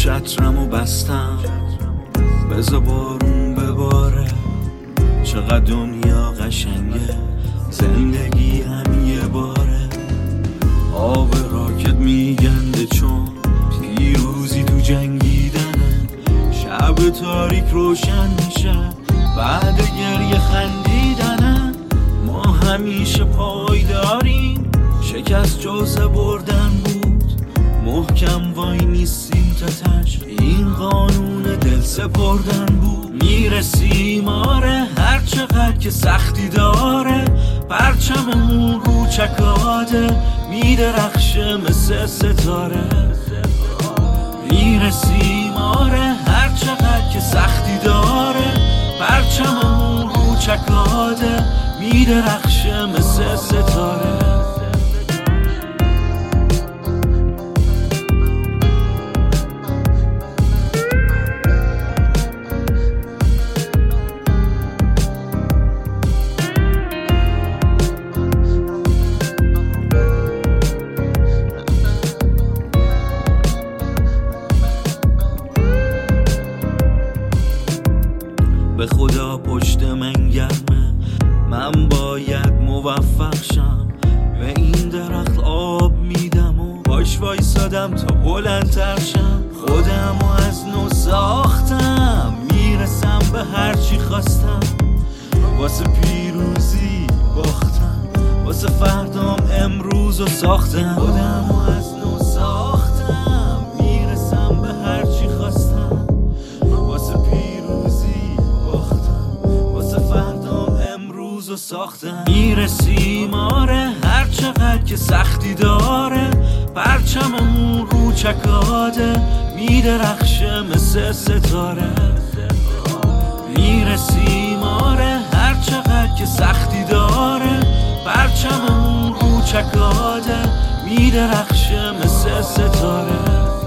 چترمو بستم بذار بارون بباره، چقدر دنیا قشنگه، زندگی هم یه باره. آب راکت میگنده چون پیروزی تو جنگیدنه، شب تاریک روشن میشه بعد گریه خندیدنه. ما همیشه پایداریم، شکست جزء بردن بود، محکم وای نیستیم تا تش، این قانون دل سپردن بود. میرسیم آره هر چقدر که سختی داره، پرچممون رو چکاده میدرخشه مثل ستاره. میرسیم آره هر چقدر که سختی داره، پرچممون رو چکاده میدرخشه مثل ستاره. به خدا پشت من گرمه، من باید موفق شم، به این درخت آب میدم و باش وایسادم تا بلندتر شم. خودمو از نو ساختم، میرسم به هر چی خواستم، واسه پیروزی باختم، واسه فردام امروزو ساختم. خودمو از نو ساختم، میرسم به هر چی خواستم، واسه پیروزی باختم، واسه فردام امروزو ساختم. میرسیم آره هر چقدر که سختی داره، پرچممون رو چکاده میدرخشه مثل ستاره. میرسیم آره هر چقدر که سختی داره، پرچممون رو چکاده میدرخشه مثل ستاره.